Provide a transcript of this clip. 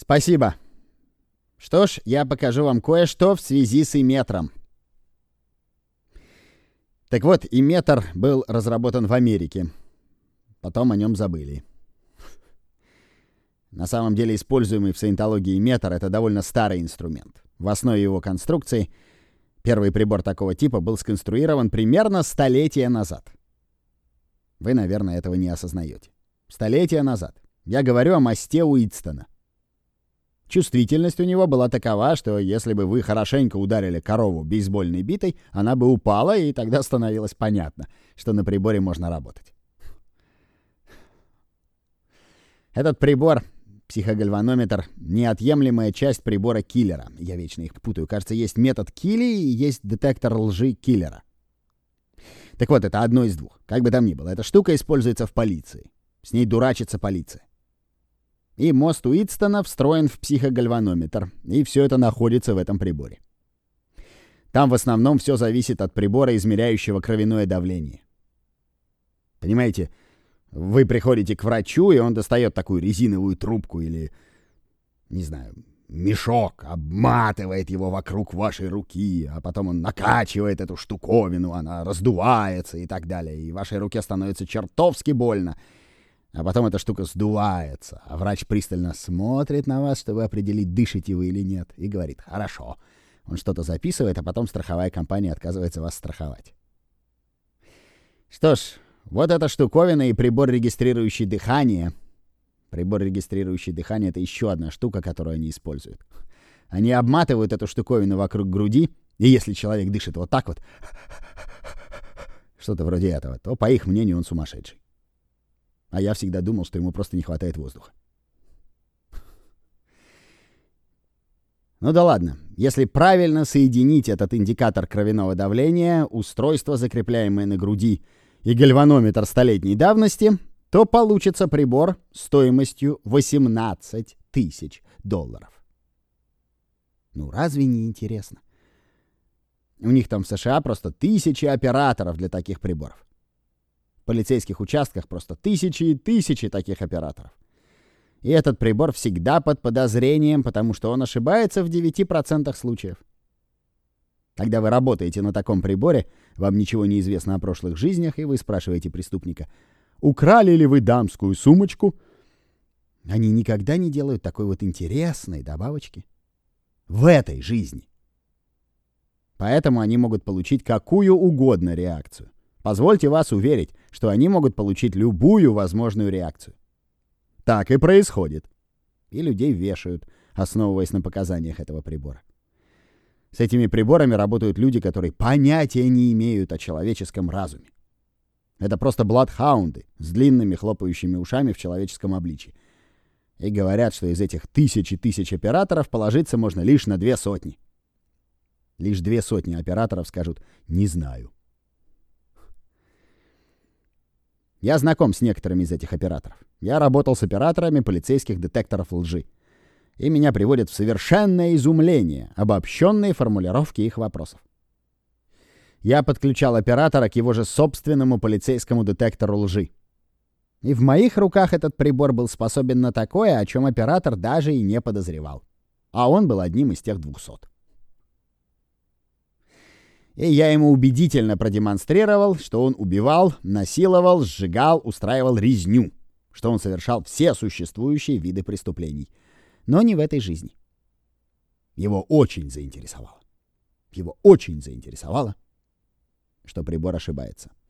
Спасибо. Что ж, я покажу вам кое-что в связи с имметром. Так вот, имметр был разработан в Америке. Потом о нем забыли. На самом деле, используемый в саентологии имметр — это довольно старый инструмент. В основе его конструкции первый прибор такого типа был сконструирован примерно столетия назад. Вы, наверное, этого не осознаете. Столетия назад. Я говорю о мосте Уитстона. Чувствительность у него была такова, что если бы вы хорошенько ударили корову бейсбольной битой, она бы упала, и тогда становилось понятно, что на приборе можно работать. Этот прибор, психогальванометр, неотъемлемая часть прибора киллера. Я вечно их путаю. Кажется, есть метод Килли и есть детектор лжи киллера. Так вот, это одно из двух. Как бы там ни было, эта штука используется в полиции. С ней дурачится полиция. И мост Уитстона встроен в психогальванометр, и все это находится в этом приборе. Там в основном все зависит от прибора, измеряющего кровяное давление. Понимаете, вы приходите к врачу, и он достает такую резиновую трубку или, не знаю, мешок, обматывает его вокруг вашей руки, а потом он накачивает эту штуковину, она раздувается и так далее, и вашей руке становится чертовски больно. А потом эта штука сдувается, а врач пристально смотрит на вас, чтобы определить, дышите вы или нет, и говорит: «Хорошо». Он что-то записывает, а потом страховая компания отказывается вас страховать. Что ж, вот эта штуковина и прибор, регистрирующий дыхание. Прибор, регистрирующий дыхание — это еще одна штука, которую они используют. Они обматывают эту штуковину вокруг груди, и если человек дышит вот так вот, что-то вроде этого, то, по их мнению, он сумасшедший. А я всегда думал, что ему просто не хватает воздуха. Ну да ладно. Если правильно соединить этот индикатор кровяного давления, устройство, закрепляемое на груди, и гальванометр столетней давности, то получится прибор стоимостью $18 тысяч. Ну разве не интересно? У них там в США просто тысячи операторов для таких приборов. В полицейских участках просто тысячи и тысячи таких операторов. И этот прибор всегда под подозрением, потому что он ошибается в 9% случаев. Когда вы работаете на таком приборе, вам ничего не известно о прошлых жизнях, и вы спрашиваете преступника: «Украли ли вы дамскую сумочку?» Они никогда не делают такой вот интересной добавочки в этой жизни. Поэтому они могут получить какую угодно реакцию. Позвольте вас уверить, что они могут получить любую возможную реакцию. Так и происходит. И людей вешают, основываясь на показаниях этого прибора. С этими приборами работают люди, которые понятия не имеют о человеческом разуме. Это просто бладхаунды с длинными хлопающими ушами в человеческом обличье. И говорят, что из этих тысяч и тысяч операторов положиться можно лишь на 200. Лишь 200 операторов скажут «не знаю». Я знаком с некоторыми из этих операторов. Я работал с операторами полицейских детекторов лжи. И меня приводят в совершенное изумление обобщенные формулировки их вопросов. Я подключал оператора к его же собственному полицейскому детектору лжи. И в моих руках этот прибор был способен на такое, о чем оператор даже и не подозревал. А он был одним из тех 200. И я ему убедительно продемонстрировал, что он убивал, насиловал, сжигал, устраивал резню, что он совершал все существующие виды преступлений. Но не в этой жизни. Его очень заинтересовало, что прибор ошибается.